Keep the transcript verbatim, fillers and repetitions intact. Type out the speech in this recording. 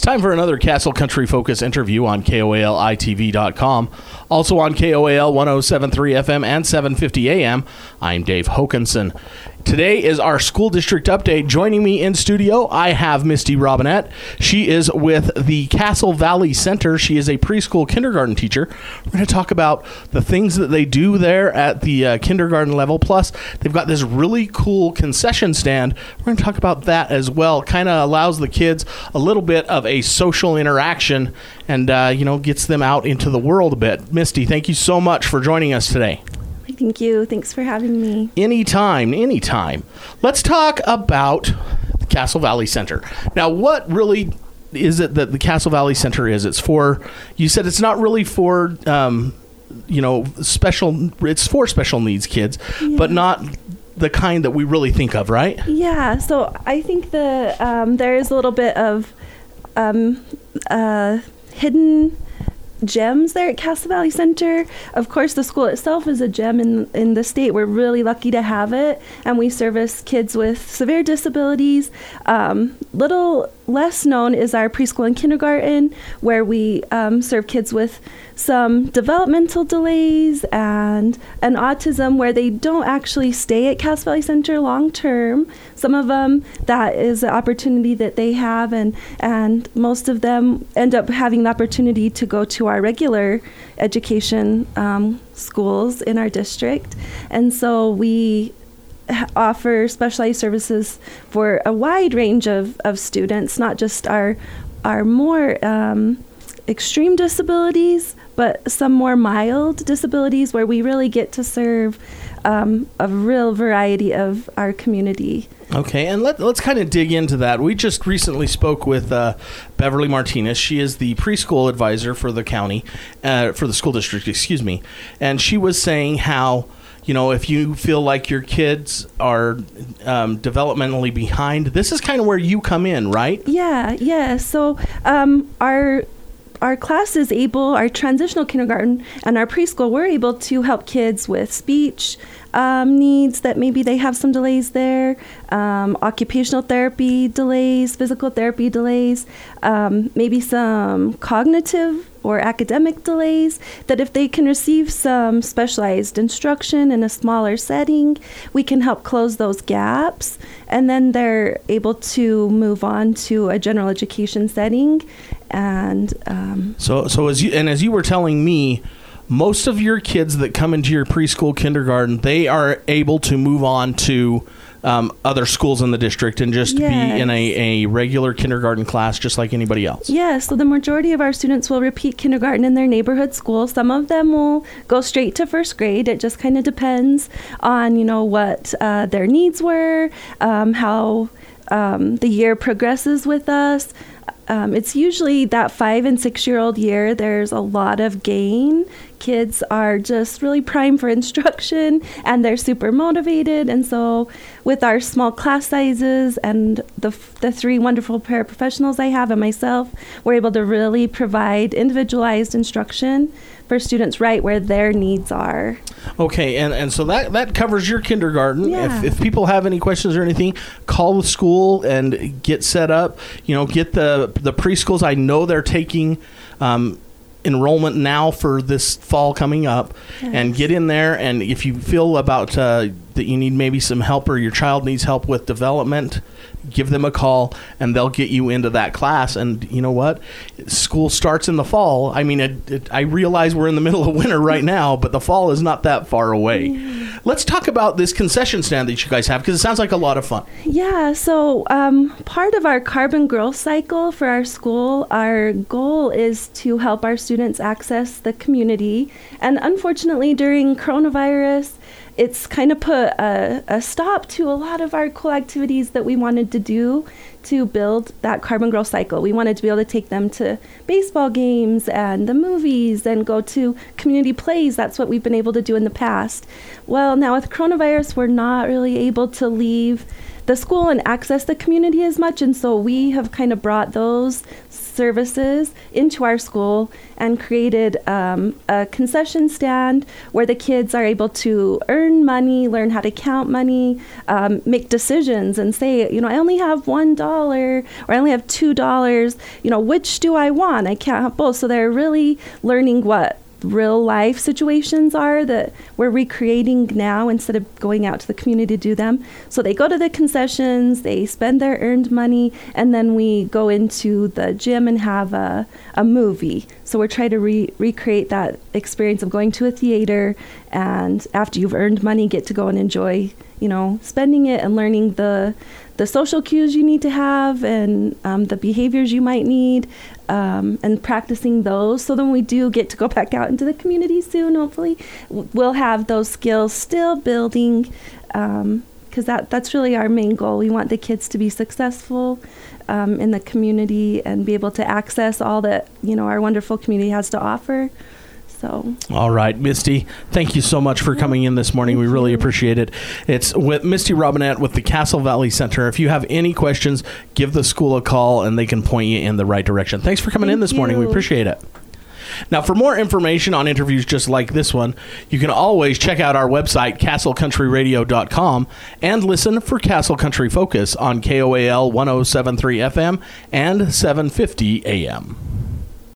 time for another Castle Country Focus interview on K O A L I T V dot com. Also on K O A L one oh seven point three F M and seven fifty A M. I'm Dave Hokanson. Today is our school district update. Joining me in studio, I have Misty Robinette. She is with the Castle Valley Center. She is a preschool kindergarten teacher. We're going to talk about the things that they do there at the uh, kindergarten level. Plus, they've got this really cool concession stand. We're going to talk about that as well. Kind of allows the kids a little bit of a social interaction and, uh, you know, gets them out into the world a bit. Misty, thank you so much for joining us today. Thank you. Thanks for having me. Anytime, anytime. Let's talk about the Castle Valley Center. Now, what really is it that the Castle Valley Center is? It's for, you said it's not really for, um, you know, special, it's for special needs kids, yeah. but not the kind that we really think of, right? Yeah. So I think the um, there is a little bit of um, uh, hidden gems there at Castle Valley Center. Of course, the school itself is a gem in in the state. We're really lucky to have it, and we service kids with severe disabilities. Um, little less known is our preschool and kindergarten, where we um, serve kids with some developmental delays and an autism, where they don't actually stay at Castle Valley Center long term. Some of them, that is an opportunity that they have, and and most of them end up having the opportunity to go to our regular education um, schools in our district. And so we offer specialized services for a wide range of, of students, not just our our more um, extreme disabilities, but some more mild disabilities, where we really get to serve um, a real variety of our community. Okay, and let, let's kind of dig into that. We just recently spoke with uh, Beverly Martinez. She is the preschool advisor for the county, uh, for the school district, excuse me. And she was saying how, you know, if you feel like your kids are um, developmentally behind, this is kind of where you come in, right? Yeah, yeah. So um, our our class is able, our transitional kindergarten and our preschool, we're able to help kids with speech um, needs that maybe they have some delays there, um, occupational therapy delays, physical therapy delays, um, maybe some cognitive or academic delays, that if they can receive some specialized instruction in a smaller setting, we can help close those gaps, and then they're able to move on to a general education setting. And um, so, so as you and as you were telling me, most of your kids that come into your preschool kindergarten, they are able to move on to um, other schools in the district and just yes. be in a, a regular kindergarten class just like anybody else. Yeah, so the majority of our students will repeat kindergarten in their neighborhood school. Some of them will go straight to first grade. It just kind of depends on, you know, what uh, their needs were, um, how um, the year progresses with us. Um, it's usually that five and six year old year, there's a lot of gain. Kids are just really primed for instruction, and they're super motivated. And so with our small class sizes and the the three wonderful paraprofessionals I have and myself, we're able to really provide individualized instruction for students right where their needs are. Okay, and, and so that, that covers your kindergarten. Yeah. If if people have any questions or anything, call the school and get set up. You know, get the the preschools. I know they're taking um, enrollment now for this fall coming up, yes. and get in there. And if you feel about uh, that you need maybe some help, or your child needs help with development, give them a call and they'll get you into that class. And you know what? School starts in the fall. I mean, it, it, I realize we're in the middle of winter right now, but the fall is not that far away. Yeah. Let's talk about this concession stand that you guys have, because it sounds like a lot of fun. Yeah, so um, part of our carbon growth cycle for our school, our goal is to help our students access the community. And unfortunately, during coronavirus, it's kind of put a, a stop to a lot of our cool activities that we wanted to do to build that carbon growth cycle. We wanted to be able to take them to baseball games and the movies and go to community plays. That's what we've been able to do in the past. Well, now with coronavirus, we're not really able to leave the school and access the community as much, and so we have kind of brought those services into our school and created um, a concession stand where the kids are able to earn money, learn how to count money, um, make decisions and say, you know, I only have one dollar or I only have two dollars. You know, which do I want? I can't have both. So they're really learning what real life situations are that we're recreating now instead of going out to the community to do them. So they go to the concessions, they spend their earned money, and then we go into the gym and have a, a movie. So we're trying to re- recreate that experience of going to a theater, and after you've earned money, get to go and enjoy, you know, spending it and learning the the social cues you need to have and um, the behaviors you might need, um, and practicing those. So then we do get to go back out into the community soon, hopefully. We'll have those skills still building, um, because that, that's really our main goal. We want the kids to be successful um, in the community and be able to access all that, you know, our wonderful community has to offer. So. All right, Misty, thank you so much for coming in this morning. Thank we really you. appreciate it. It's with Misty Robinette with the Castle Valley Center. If you have any questions, give the school a call and they can point you in the right direction. Thanks for coming thank in this you. morning. We appreciate it. Now, for more information on interviews just like this one, you can always check out our website, castle country radio dot com, and listen for Castle Country Focus on K O A L one oh seven point three F M and seven fifty A M.